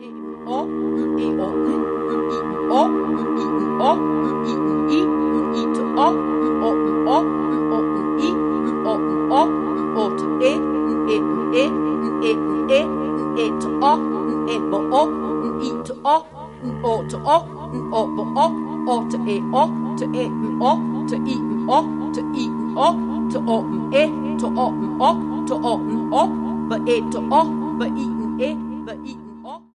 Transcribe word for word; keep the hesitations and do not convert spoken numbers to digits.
o, e o, i o, i o, i i, i to o, o o, o i, o o, o to e, e e, e e, e to o, e bo o, i to o, o to o, o bo o, o to e o, to e o, to i o, to i o, to o e, to o o, to o o, ba e to o, ba i e, ba i